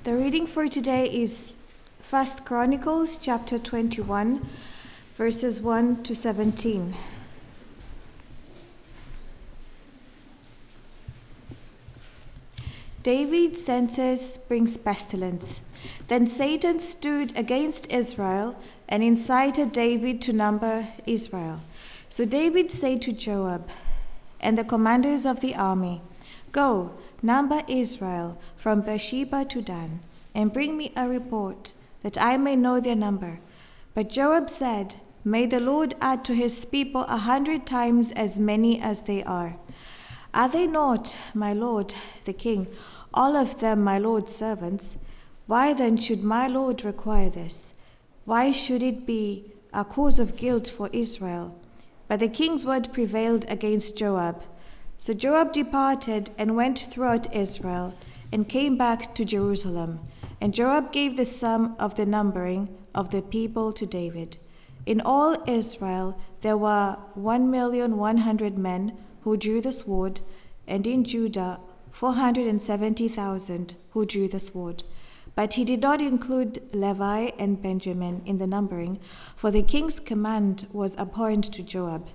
The reading for today is 1 Chronicles chapter 21, verses 1 to 17. David's census brings pestilence. Then Satan stood against Israel and incited David to number Israel. So David said to Joab and the commanders of the army, "Go, number Israel from Beersheba to Dan, and bring me a report, that I may know their number." But Joab said, "May the Lord add to his people 100 times as many as they are. Are they not, my lord the king, all of them my lord's servants? Why then should my lord require this? Why should it be a cause of guilt for Israel?" But the king's word prevailed against Joab. So Joab departed and went throughout Israel and came back to Jerusalem. And Joab gave the sum of the numbering of the people to David. In all Israel there were 1,100,000 men who drew the sword, and in Judah 470,000 who drew the sword. But he did not include Levi and Benjamin in the numbering, for the king's command was abhorrent to Joab.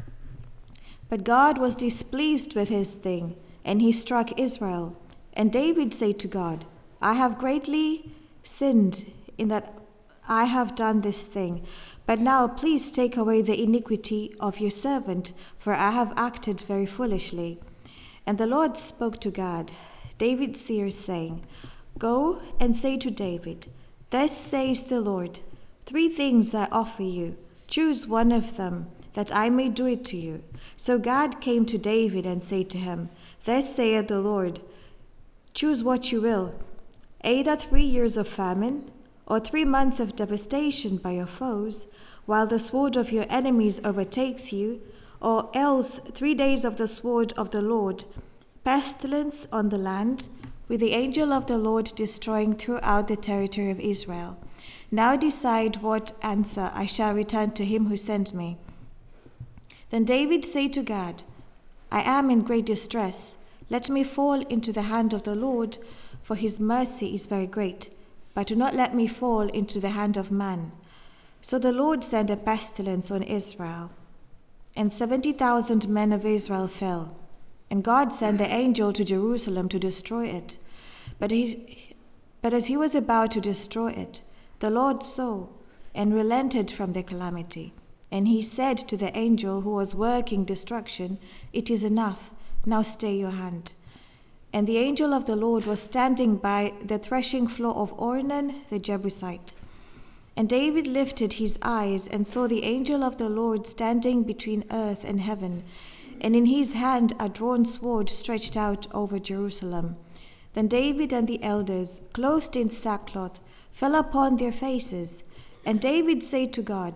But God was displeased with his thing, and he struck Israel. And David said to God, "I have greatly sinned in that I have done this thing. But now please take away the iniquity of your servant, for I have acted very foolishly." And the Lord spoke to Gad, David's seer, saying, "Go and say to David, 'Thus says the Lord, 3 things I offer you. Choose one of them, that I may do it to you.'" So Gad came to David and said to him, "Thus saith the Lord, choose what you will, either 3 years of famine, or 3 months of devastation by your foes, while the sword of your enemies overtakes you, or else 3 days of the sword of the Lord, pestilence on the land, with the angel of the Lord destroying throughout the territory of Israel. Now decide what answer I shall return to him who sent me." Then David said to Gad, "I am in great distress. Let me fall into the hand of the Lord, for his mercy is very great. But do not let me fall into the hand of man." So the Lord sent a pestilence on Israel, and 70,000 men of Israel fell. And God sent the angel to Jerusalem to destroy it. But as he was about to destroy it, the Lord saw and relented from the calamity. And he said to the angel who was working destruction, "It is enough, now stay your hand." And the angel of the Lord was standing by the threshing floor of Ornan the Jebusite. And David lifted his eyes and saw the angel of the Lord standing between earth and heaven, and in his hand a drawn sword stretched out over Jerusalem. Then David and the elders, clothed in sackcloth, fell upon their faces. And David said to God,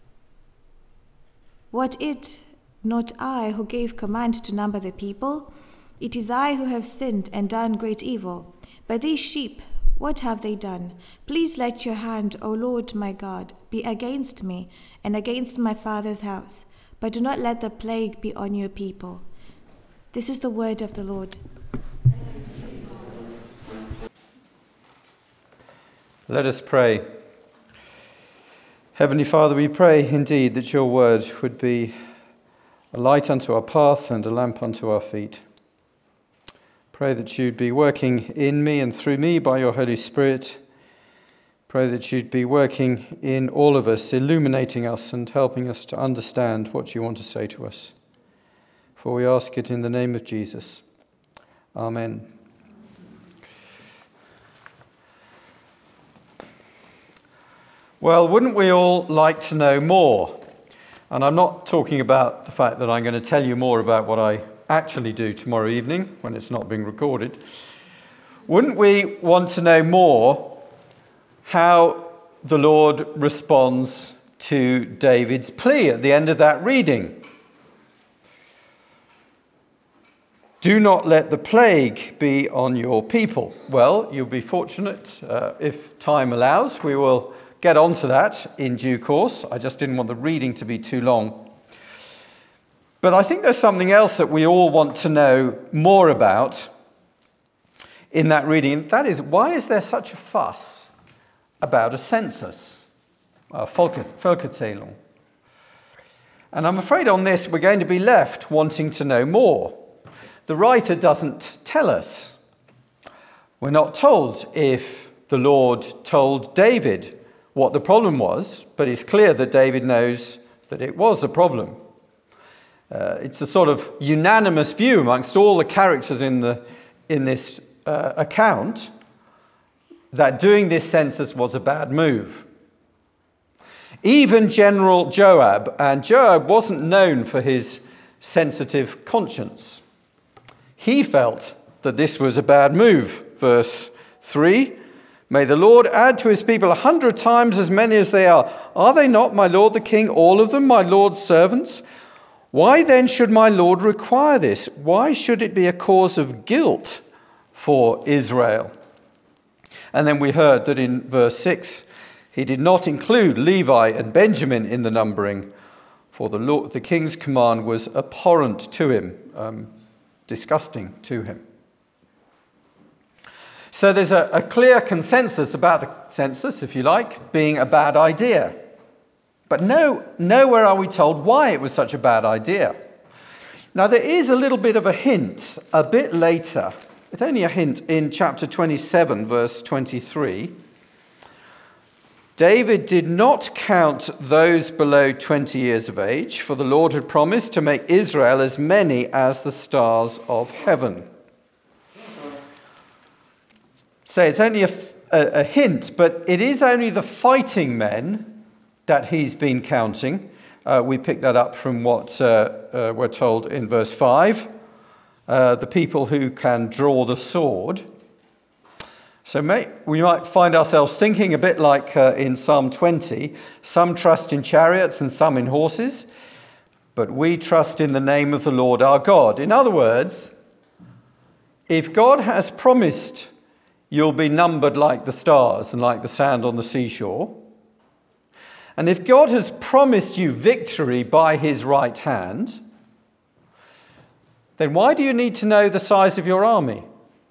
"Was it not I who gave command to number the people? It is I who have sinned and done great evil. But these sheep, what have they done? Please let your hand, O Lord my God, be against me and against my father's house, but do not let the plague be on your people." This is the word of the Lord. Let us pray. Heavenly Father, we pray indeed that your word would be a light unto our path and a lamp unto our feet. Pray that you'd be working in me and through me by your Holy Spirit. Pray that you'd be working in all of us, illuminating us and helping us to understand what you want to say to us. For we ask it in the name of Jesus. Amen. Well, wouldn't we all like to know more? And I'm not talking about the fact that I'm going to tell you more about what I actually do tomorrow evening when it's not being recorded. Wouldn't we want to know more how the Lord responds to David's plea at the end of that reading? "Do not let the plague be on your people." Well, you'll be fortunate if time allows. We will get onto that in due course. I just didn't want the reading to be too long. But I think there's something else that we all want to know more about. in that reading. That is, why is there such a fuss about a census, a Volkszählung? And I'm afraid on this we're going to be left wanting to know more. The writer doesn't tell us. We're not told if the Lord told David what the problem was, but it's clear that David knows that it was a problem. It's a sort of unanimous view amongst all the characters in this account that doing this census was a bad move. Even General Joab, and Joab wasn't known for his sensitive conscience. He felt that this was a bad move. Verse 3, may the Lord add to his people 100 times as many as they are. Are they not, my lord the king, all of them, my lord's servants? Why then should my lord require this? Why should it be a cause of guilt for Israel? And then we heard that in verse 6, he did not include Levi and Benjamin in the numbering, for the king's command was abhorrent to him, disgusting to him. So there's a clear consensus about the census, if you like, being a bad idea. But nowhere are we told why it was such a bad idea. Now there is a little bit of a hint a bit later. It's only a hint in chapter 27, verse 23. David did not count those below 20 years of age, for the Lord had promised to make Israel as many as the stars of heaven. So it's only a hint, but it is only the fighting men that he's been counting. We pick that up from what we're told in verse 5. The people who can draw the sword. So we might find ourselves thinking a bit like in Psalm 20, some trust in chariots and some in horses, but we trust in the name of the Lord our God. In other words, if God has promised you'll be numbered like the stars and like the sand on the seashore, and if God has promised you victory by his right hand, then why do you need to know the size of your army?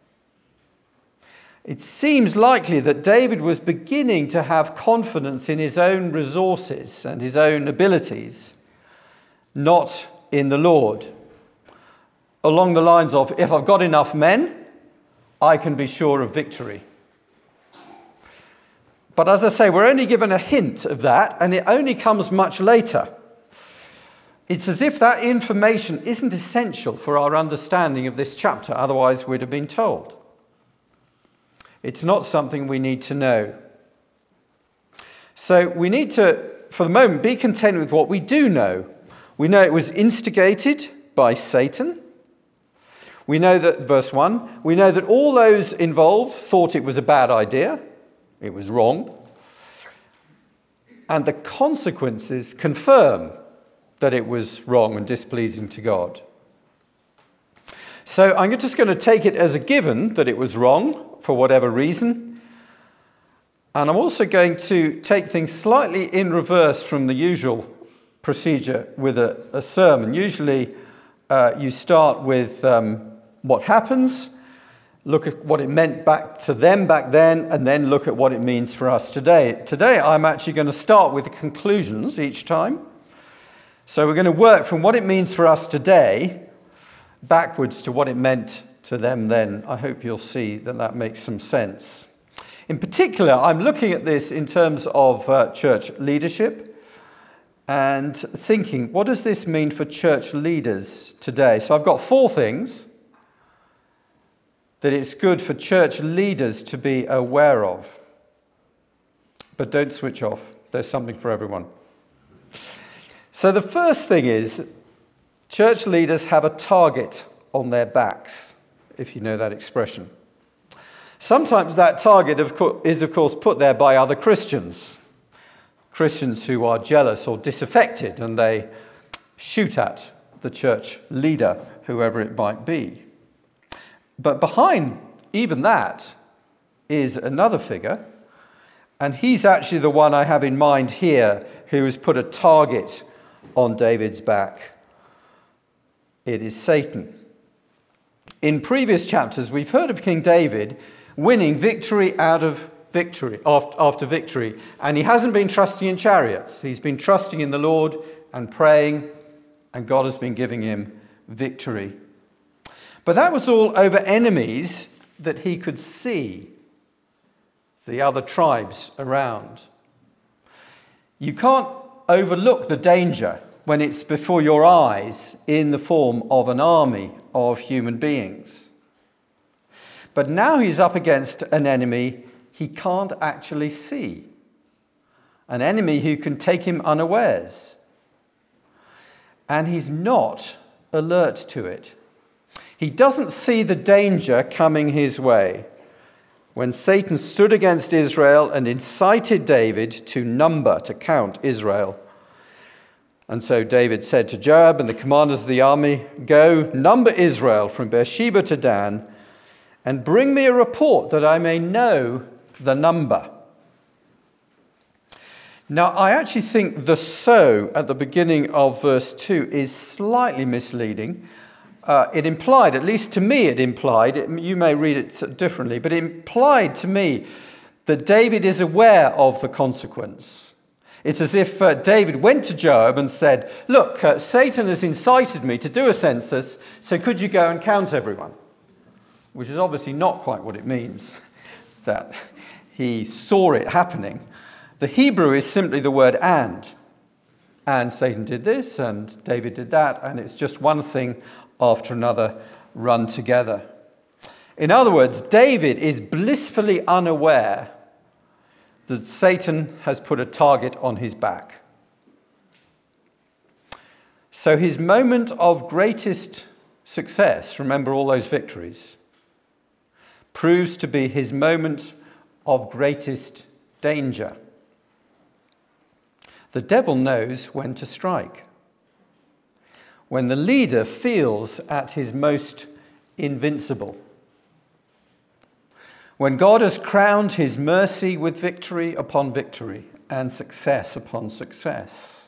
It seems likely that David was beginning to have confidence in his own resources and his own abilities, not in the Lord. Along the lines of, if I've got enough men, I can be sure of victory. But as I say, we're only given a hint of that, and it only comes much later. It's as if that information isn't essential for our understanding of this chapter, otherwise we'd have been told. It's not something we need to know. So we need to, for the moment, be content with what we do know. We know it was instigated by Satan. We know that, verse 1, we know that all those involved thought it was a bad idea. It was wrong. And the consequences confirm that it was wrong and displeasing to God. So I'm just going to take it as a given that it was wrong for whatever reason. And I'm also going to take things slightly in reverse from the usual procedure with a sermon. Usually you start with what happens, look at what it meant back to them back then, and then look at what it means for us today. Today I'm actually going to start with the conclusions each time. So we're going to work from what it means for us today backwards to what it meant to them then. I hope you'll see that that makes some sense. In particular, I'm looking at this in terms of church leadership and thinking, what does this mean for church leaders today? So I've got 4 things that it's good for church leaders to be aware of. But don't switch off. There's something for everyone. So the first thing is, church leaders have a target on their backs, if you know that expression. Sometimes that target is, of course, put there by other Christians. Christians who are jealous or disaffected, and they shoot at the church leader, whoever it might be. But behind even that is another figure, and he's actually the one I have in mind here who has put a target on David's back. It is Satan. In previous chapters, we've heard of King David winning victory out of victory after victory, and he hasn't been trusting in chariots. He's been trusting in the Lord and praying, and God has been giving him victory. But that was all over enemies that he could see, the other tribes around. You can't overlook the danger when it's before your eyes in the form of an army of human beings. But now he's up against an enemy he can't actually see, an enemy who can take him unawares. And he's not alert to it. He doesn't see the danger coming his way. When Satan stood against Israel and incited David to count Israel. And so David said to Joab and the commanders of the army, "Go, number Israel from Beersheba to Dan, and bring me a report that I may know the number." Now, I actually think the "so" at the beginning of verse 2 is slightly misleading. It implied, at least to me it implied, you may read it differently, but it implied to me that David is aware of the consequence. It's as if David went to Joab and said, "Look, Satan has incited me to do a census, so could you go and count everyone?" Which is obviously not quite what it means, that he saw it happening. The Hebrew is simply the word "and." And Satan did this, and David did that, and it's just one thing after another run together. In other words, David is blissfully unaware that Satan has put a target on his back. So his moment of greatest success, remember all those victories, proves to be his moment of greatest danger. The devil knows when to strike. When the leader feels at his most invincible. When God has crowned his mercy with victory upon victory and success upon success.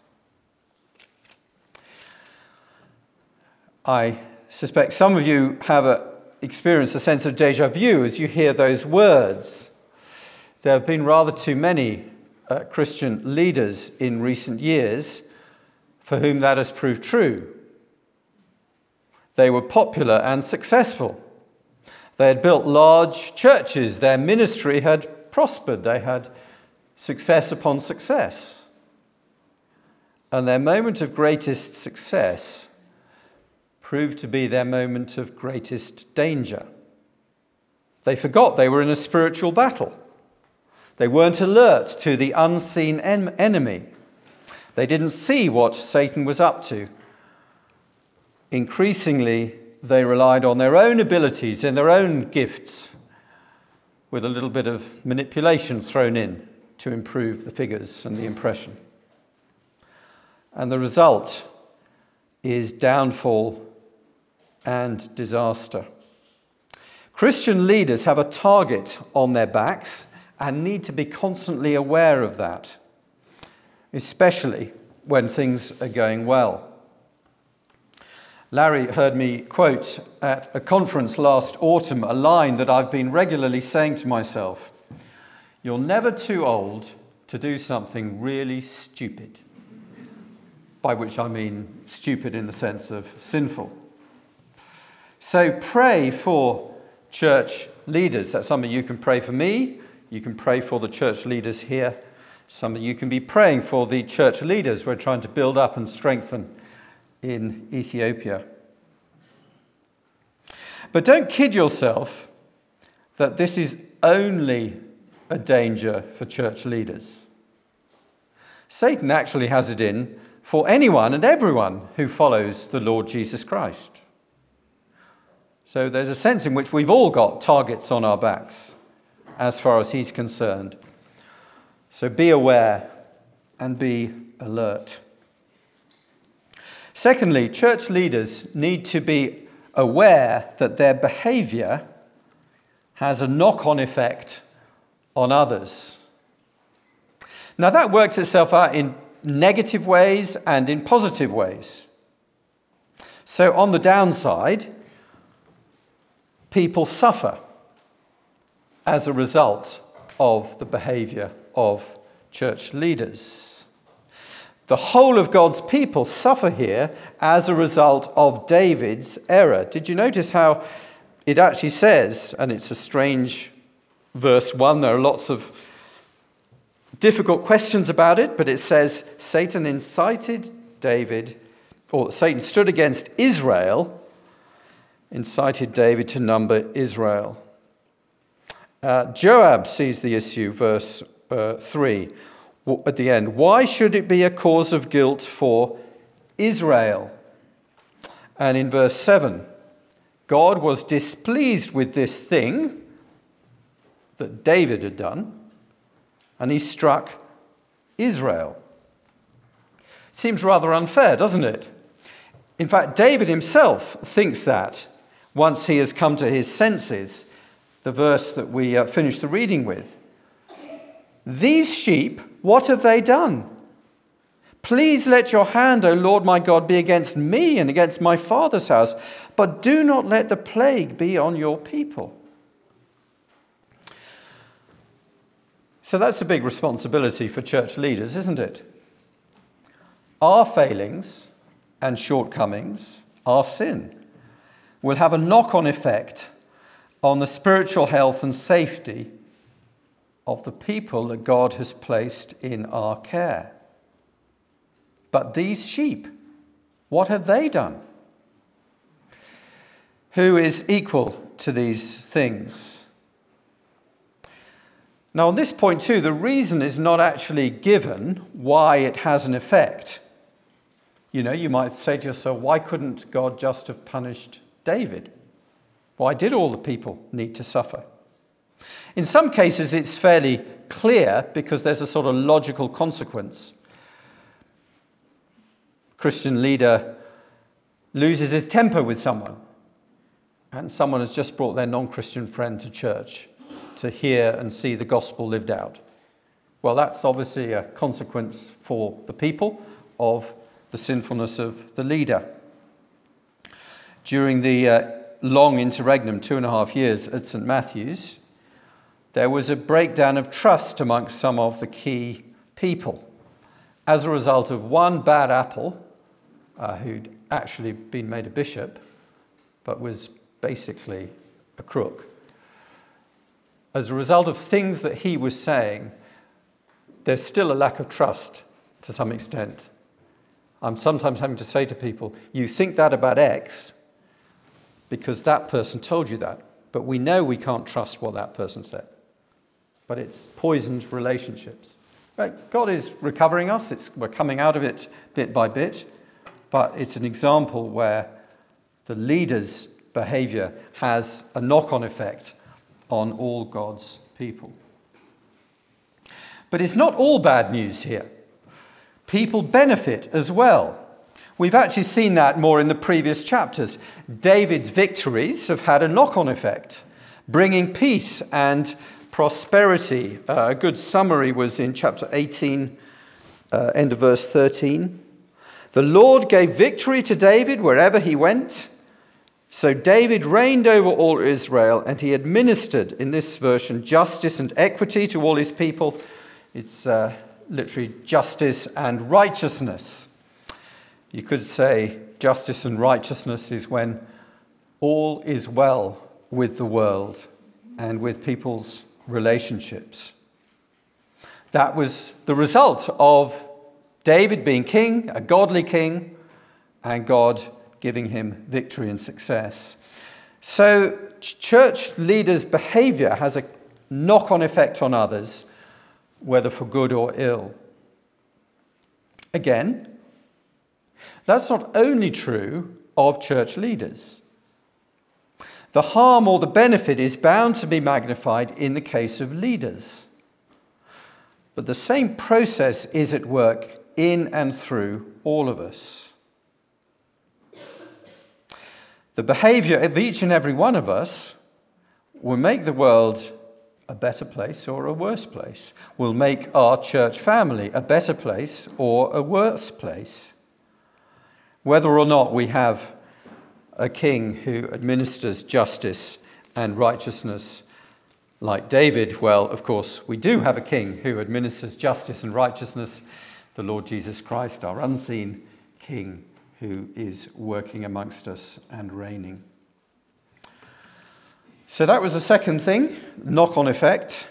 I suspect some of you have experienced a sense of déjà vu as you hear those words. There have been rather too many Christian leaders in recent years for whom that has proved true. They were popular and successful. They had built large churches. Their ministry had prospered. They had success upon success. And their moment of greatest success proved to be their moment of greatest danger. They forgot they were in a spiritual battle. They weren't alert to the unseen enemy. They didn't see what Satan was up to. Increasingly, they relied on their own abilities and their own gifts, with a little bit of manipulation thrown in to improve the figures and the impression. And the result is downfall and disaster. Christian leaders have a target on their backs and need to be constantly aware of that, especially when things are going well. Larry heard me quote at a conference last autumn a line that I've been regularly saying to myself: "You're never too old to do something really stupid," by which I mean stupid in the sense of sinful. So pray for church leaders. That's something you can pray for me. You can pray for the church leaders here. Something you can be praying for the church leaders we're trying to build up and strengthen in Ethiopia. But don't kid yourself that this is only a danger for church leaders. Satan actually has it in for anyone and everyone who follows the Lord Jesus Christ. So there's a sense in which we've all got targets on our backs as far as he's concerned. So be aware and be alert. Secondly, church leaders need to be aware that their behavior has a knock-on effect on others. Now that works itself out in negative ways and in positive ways. So on the downside, people suffer as a result of the behavior of church leaders. The whole of God's people suffer here as a result of David's error. Did you notice how it actually says, and it's a strange verse 1, there are lots of difficult questions about it, but it says Satan incited David, or Satan stood against Israel, incited David to number Israel. Joab sees the issue, verse 3, at the end. Why should it be a cause of guilt for Israel? And in verse 7, God was displeased with this thing that David had done, and he struck Israel. Seems rather unfair, doesn't it? In fact, David himself thinks that once he has come to his senses, the verse that we finished the reading with. These sheep, what have they done? Please let your hand, O Lord my God, be against me and against my father's house, but do not let the plague be on your people. So that's a big responsibility for church leaders, isn't it? Our failings and shortcomings, our sin, will have a knock-on effect on the spiritual health and safety of the people that God has placed in our care. But these sheep, what have they done? Who is equal to these things? Now, on this point too, the reason is not actually given why it has an effect. You know, you might say to yourself, why couldn't God just have punished David? Why did all the people need to suffer? In some cases, it's fairly clear because there's a sort of logical consequence. Christian leader loses his temper with someone, and someone has just brought their non-Christian friend to church to hear and see the gospel lived out. Well, that's obviously a consequence for the people of the sinfulness of the leader. During the long interregnum, 2.5 years at St. Matthew's, there was a breakdown of trust amongst some of the key people as a result of one bad apple who'd actually been made a bishop but was basically a crook. As a result of things that he was saying, there's still a lack of trust to some extent. I'm sometimes having to say to people, you think that about X because that person told you that, but we know we can't trust what that person said. But it's poisoned relationships. Right? God is recovering us. We're coming out of it bit by bit, but it's an example where the leader's behavior has a knock-on effect on all God's people. But it's not all bad news here. People benefit as well. We've actually seen that more in the previous chapters. David's victories have had a knock-on effect, bringing peace and prosperity. A good summary was in chapter 18, end of verse 13. The Lord gave victory to David wherever he went. So David reigned over all Israel, and he administered, in this version, justice and equity to all his people. It's literally justice and righteousness. You could say justice and righteousness is when all is well with the world and with people's relationships. That was the result of David being king, a godly king, and God giving him victory and success. So church leaders' behavior has a knock-on effect on others, whether for good or ill. Again, that's not only true of church leaders. The harm or the benefit is bound to be magnified in the case of leaders. But the same process is at work in and through all of us. The behavior of each and every one of us will make the world a better place or a worse place, will make our church family a better place or a worse place. Whether or not we have a king who administers justice and righteousness like David? Well, of course, we do have a king who administers justice and righteousness, the Lord Jesus Christ, our unseen king who is working amongst us and reigning. So that was the second thing, knock-on effect.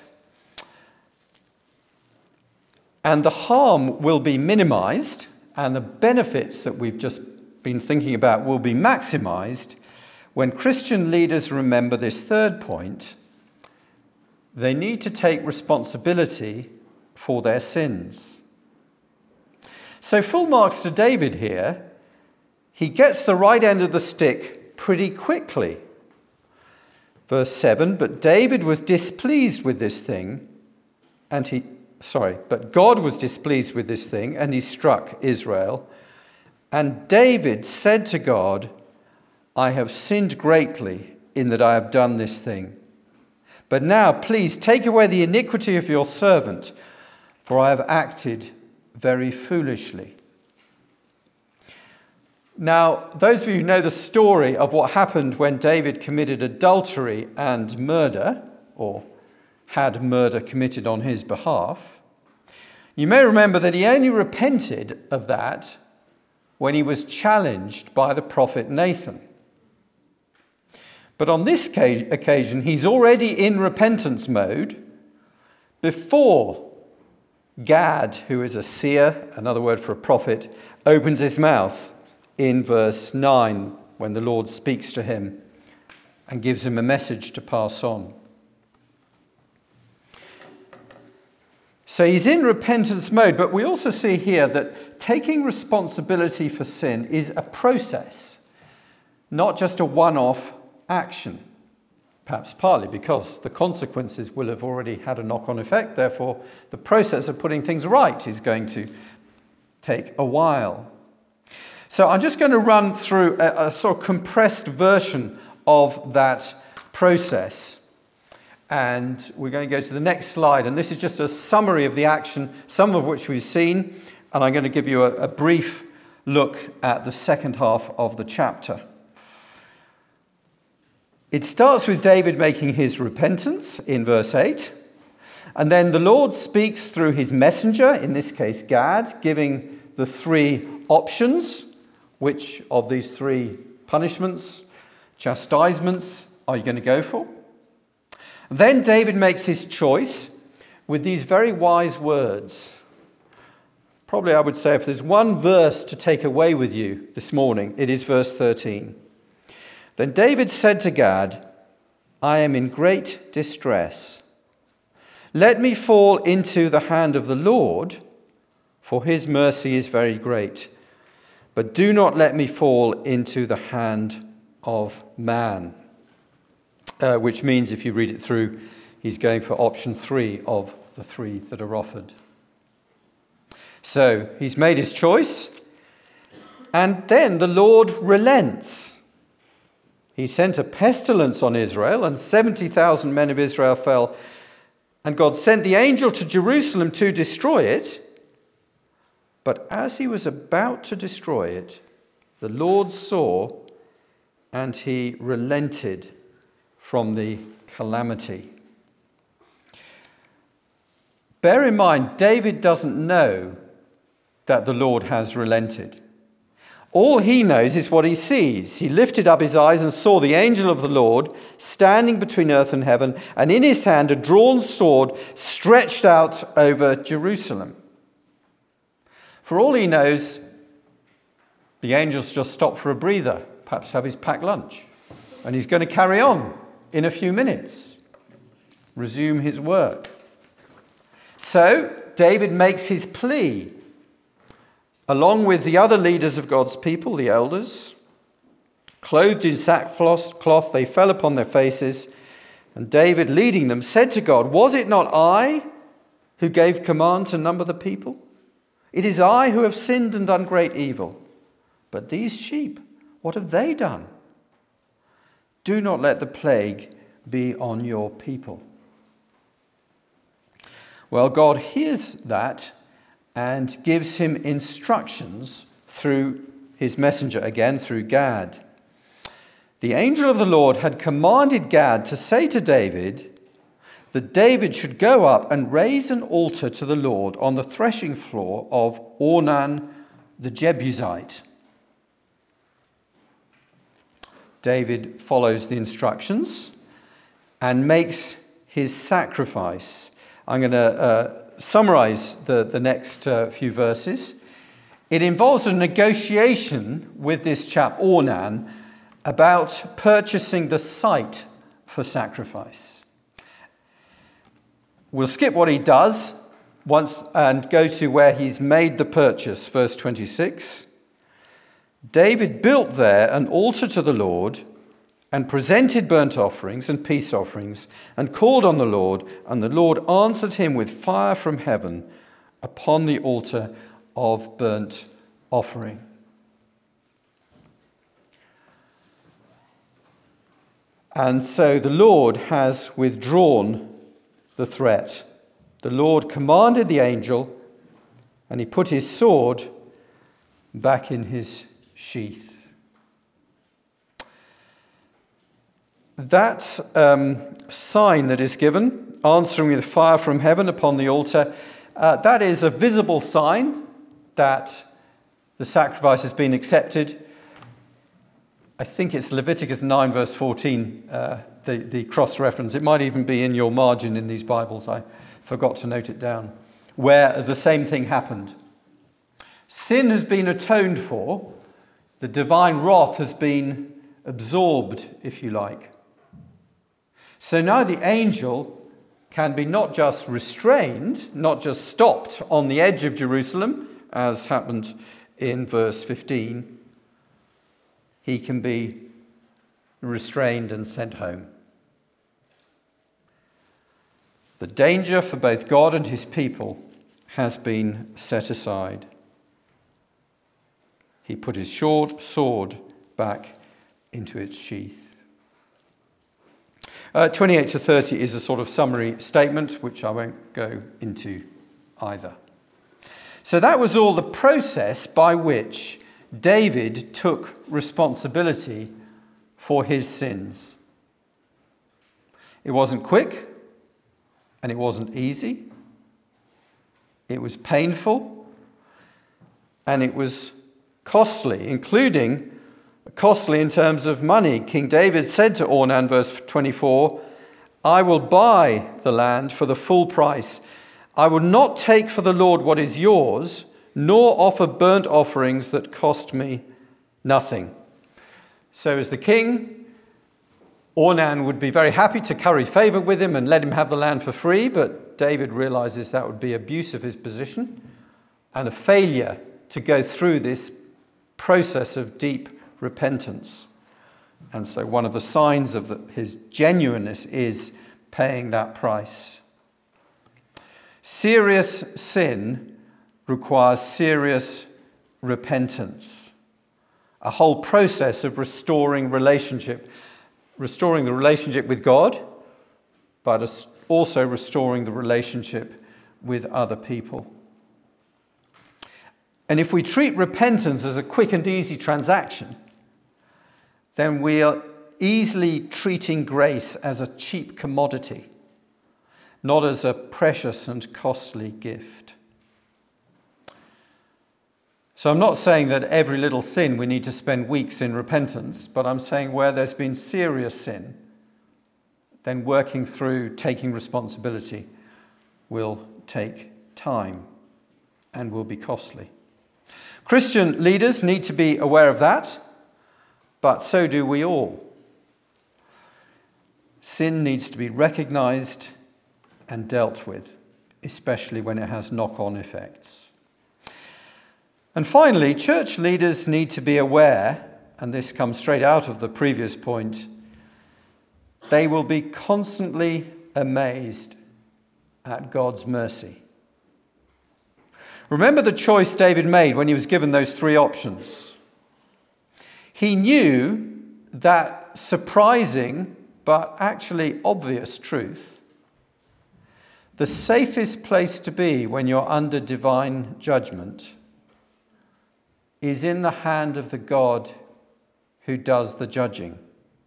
And the harm will be minimized, and the benefits that we've just been thinking about will be maximized when Christian leaders remember this third point. They need to take responsibility for their sins. So full marks to David here. He gets the right end of the stick pretty quickly. Verse 7, but David was displeased with this thing, but God was displeased with this thing, and he struck Israel. And David said to God, I have sinned greatly in that I have done this thing. But now, please take away the iniquity of your servant, for I have acted very foolishly. Now, those of you who know the story of what happened when David committed adultery and murder, or had murder committed on his behalf, you may remember that he only repented of that when he was challenged by the prophet Nathan. But on this occasion, he's already in repentance mode before Gad, who is a seer, another word for a prophet, opens his mouth in verse 9 when the Lord speaks to him and gives him a message to pass on. So he's in repentance mode, but we also see here that taking responsibility for sin is a process, not just a one-off action. Perhaps partly because the consequences will have already had a knock-on effect, therefore the process of putting things right is going to take a while. So I'm just going to run through a sort of compressed version of that process. And we're going to go to the next slide. And this is just a summary of the action, some of which we've seen. And I'm going to give you a brief look at the second half of the chapter. It starts with David making his repentance in verse 8. And then the Lord speaks through his messenger, in this case Gad, giving the three options. Which of these three punishments, chastisements, are you going to go for? Then David makes his choice with these very wise words. Probably I would say if there's one verse to take away with you this morning, it is verse 13. Then David said to Gad, I am in great distress. Let me fall into the hand of the Lord, for his mercy is very great. But do not let me fall into the hand of man. Which means, if you read it through, he's going for option 3 of the 3 that are offered. So he's made his choice, and then the Lord relents. He sent a pestilence on Israel, and 70,000 men of Israel fell. And God sent the angel to Jerusalem to destroy it. But as he was about to destroy it, the Lord saw, and he relented from the calamity. Bear in mind, David doesn't know that the Lord has relented. All he knows is what he sees. He lifted up his eyes and saw the angel of the Lord standing between earth and heaven, and in his hand a drawn sword stretched out over Jerusalem. For all he knows, the angel's just stopped for a breather, perhaps have his packed lunch, and he's going to carry on in a few minutes, resume his work. So David makes his plea, along with the other leaders of God's people, the elders. Clothed in sackcloth, they fell upon their faces, and David, leading them, said to God, was it not I who gave command to number the people? It is I who have sinned and done great evil. But these sheep, what have they done? Do not let the plague be on your people. Well, God hears that and gives him instructions through his messenger, again through Gad. the angel of the Lord had commanded Gad to say to David that David should go up and raise an altar to the Lord on the threshing floor of Ornan the Jebusite. David follows the instructions and makes his sacrifice. I'm going to summarize the next few verses. It involves a negotiation with this chap Ornan about purchasing the site for sacrifice. We'll skip what he does once and go to where he's made the purchase, verse 26. David built there an altar to the Lord and presented burnt offerings and peace offerings and called on the Lord, and the Lord answered him with fire from heaven upon the altar of burnt offering. And so the Lord has withdrawn the threat. The Lord commanded the angel, and he put his sword back in his sheath. That sign that is given, answering with fire from heaven upon the altar, that is a visible sign that the sacrifice has been accepted. I think it's Leviticus 9 verse 14, the cross-reference. It might even be in your margin in these Bibles. I forgot to note it down. Where the same thing happened. Sin has been atoned for. The divine wrath has been absorbed, if you like. So now the angel can be not just restrained, not just stopped on the edge of Jerusalem, as happened in verse 15. He can be restrained and sent home. The danger for both God and his people has been set aside. He put his short sword back into its sheath. 28 to 30 is a sort of summary statement, which I won't go into either. So that was all the process by which David took responsibility for his sins. It wasn't quick, and it wasn't easy. It was painful, and it was costly, including costly in terms of money. King David said to Ornan, verse 24, I will buy the land for the full price. I will not take for the Lord what is yours, nor offer burnt offerings that cost me nothing. So as the king, Ornan would be very happy to curry favor with him and let him have the land for free, but David realizes that would be abuse of his position and a failure to go through this process of deep repentance. And so one of the signs of his genuineness is paying that price. Serious sin requires serious repentance. A whole process of restoring the relationship with God, but also restoring the relationship with other people. And if we treat repentance as a quick and easy transaction, then we are easily treating grace as a cheap commodity, not as a precious and costly gift. So I'm not saying that every little sin we need to spend weeks in repentance, but I'm saying where there's been serious sin, then working through taking responsibility will take time and will be costly. Christian leaders need to be aware of that, but so do we all. Sin needs to be recognized and dealt with, especially when it has knock-on effects. And finally, church leaders need to be aware, and this comes straight out of the previous point, they will be constantly amazed at God's mercy. Remember the choice David made when he was given those three options. He knew that surprising but actually obvious truth. The safest place to be when you're under divine judgment is in the hand of the God who does the judging.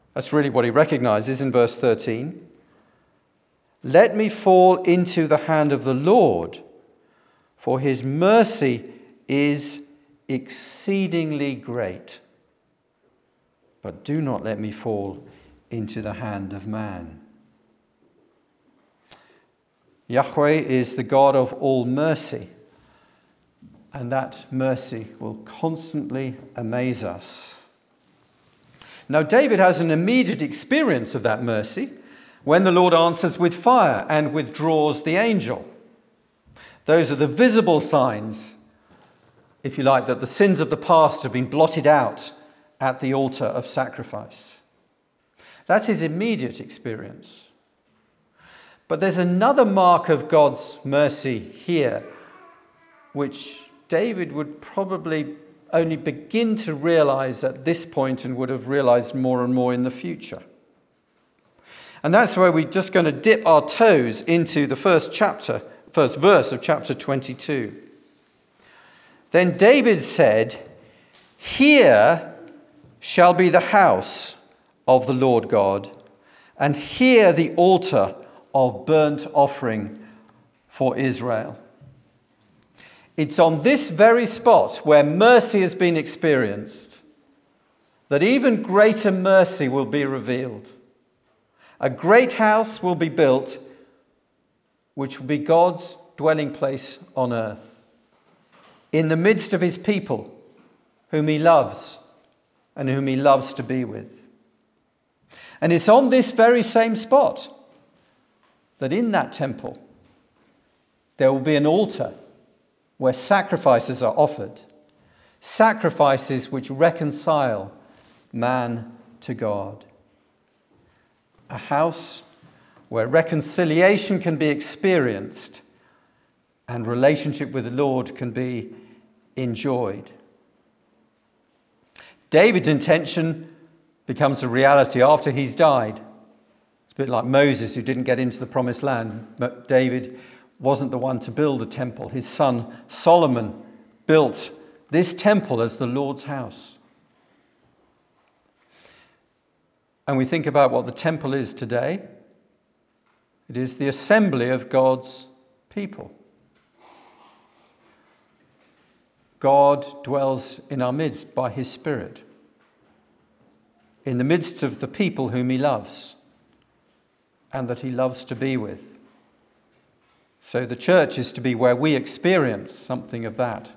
That's really what he recognizes in verse 13. Let me fall into the hand of the Lord, for his mercy is exceedingly great. But do not let me fall into the hand of man. Yahweh is the God of all mercy, and that mercy will constantly amaze us. Now, David has an immediate experience of that mercy when the Lord answers with fire and withdraws the angel. Those are the visible signs, if you like, that the sins of the past have been blotted out at the altar of sacrifice. That's his immediate experience. But there's another mark of God's mercy here, which David would probably only begin to realize at this point and would have realized more and more in the future. And that's where we're just going to dip our toes into the first verse of chapter 22. Then David said, "Here shall be the house of the Lord God, and here the altar of burnt offering for Israel." It's on this very spot where mercy has been experienced that even greater mercy will be revealed. A great house will be built, which will be God's dwelling place on earth, in the midst of his people, whom he loves and whom he loves to be with. And it's on this very same spot that in that temple there will be an altar where sacrifices are offered, sacrifices which reconcile man to God. A house where reconciliation can be experienced and relationship with the Lord can be enjoyed. David's intention becomes a reality after he's died. It's a bit like Moses, who didn't get into the promised land. But David wasn't the one to build the temple. His son Solomon built this temple as the Lord's house. And we think about what the temple is today. It is the assembly of God's people. God dwells in our midst by his Spirit, in the midst of the people whom he loves and that he loves to be with. So the church is to be where we experience something of that.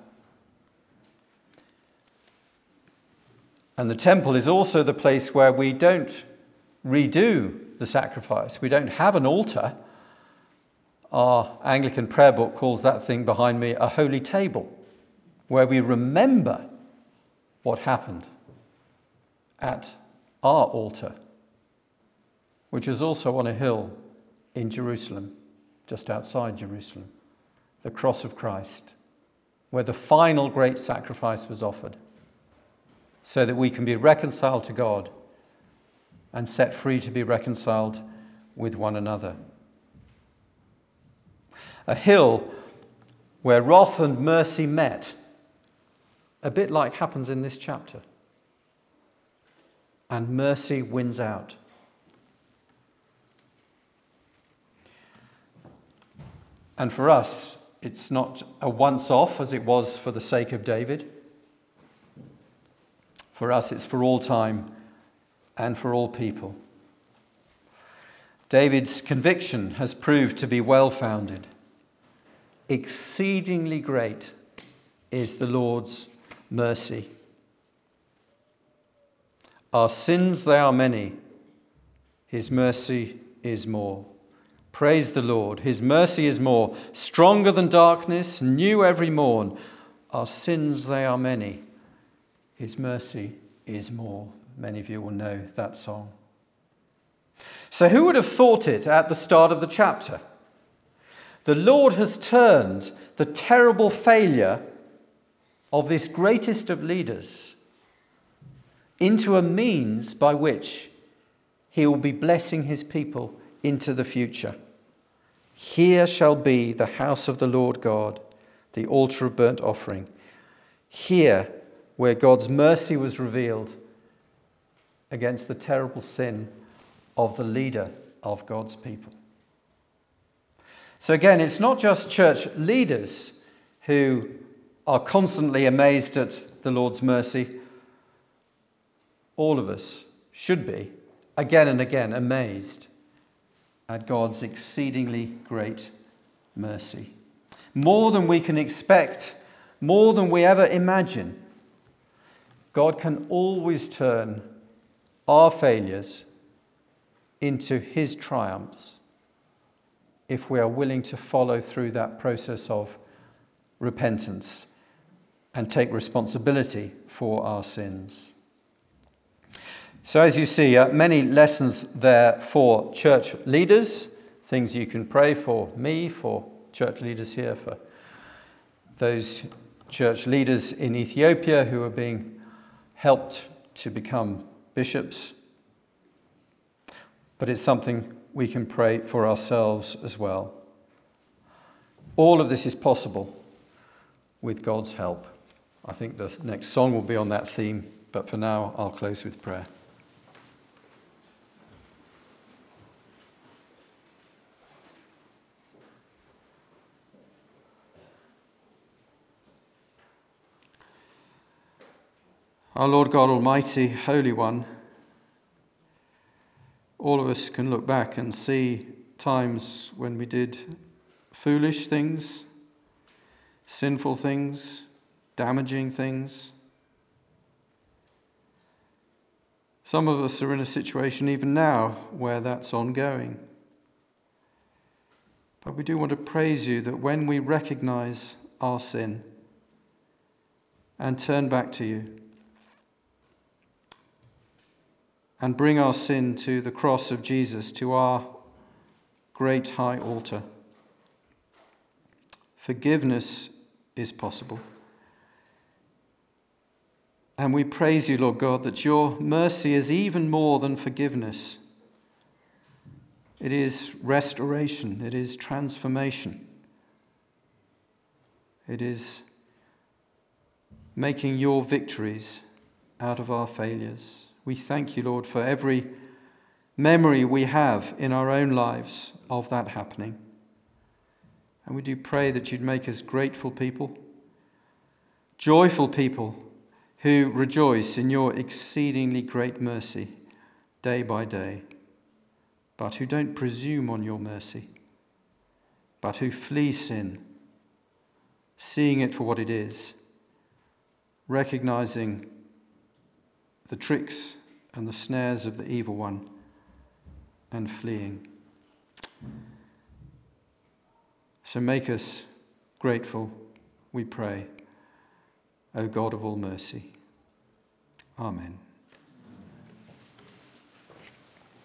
And the temple is also the place where we don't redo the sacrifice. We don't have an altar. Our Anglican prayer book calls that thing behind me a holy table, where we remember what happened at our altar, which is also on a hill in Jerusalem, just outside Jerusalem, the cross of Christ, where the final great sacrifice was offered, so that we can be reconciled to God and set free to be reconciled with one another. A hill where wrath and mercy met, a bit like happens in this chapter. And mercy wins out. And for us, it's not a once-off as it was for the sake of David. For us, it's for all time and for all people. David's conviction has proved to be well-founded. Exceedingly great is the Lord's mercy. Our sins, they are many. His mercy is more. Praise the Lord. His mercy is more. Stronger than darkness, new every morn. Our sins, they are many. His mercy is more. Many of you will know that song. So who would have thought it at the start of the chapter? The Lord has turned the terrible failure of this greatest of leaders into a means by which he will be blessing his people into the future. Here shall be the house of the Lord God, the altar of burnt offering. Here, where God's mercy was revealed, against the terrible sin of the leader of God's people. So again, it's not just church leaders who are constantly amazed at the Lord's mercy. All of us should be, again and again, amazed at God's exceedingly great mercy. More than we can expect, more than we ever imagine, God can always turn our failures into his triumphs if we are willing to follow through that process of repentance and take responsibility for our sins. So as you see, many lessons there for church leaders, things you can pray for me, for church leaders here, for those church leaders in Ethiopia who are being helped to become bishops. But it's something we can pray for ourselves as well. All of this is possible with God's help. I think the next song will be on that theme, but for now I'll close with prayer. Our Lord God Almighty, Holy One, all of us can look back and see times when we did foolish things, sinful things, damaging things. Some of us are in a situation even now where that's ongoing. But we do want to praise you that when we recognize our sin and turn back to you, and bring our sin to the cross of Jesus, to our great high altar, forgiveness is possible. And we praise you, Lord God, that your mercy is even more than forgiveness. It is restoration, it is transformation. It is making your victories out of our failures. We thank you, Lord, for every memory we have in our own lives of that happening. And we do pray that you'd make us grateful people, joyful people who rejoice in your exceedingly great mercy day by day, but who don't presume on your mercy, but who flee sin, seeing it for what it is, recognizing the tricks and the snares of the evil one, and fleeing. So make us grateful, we pray, O God of all mercy. Amen.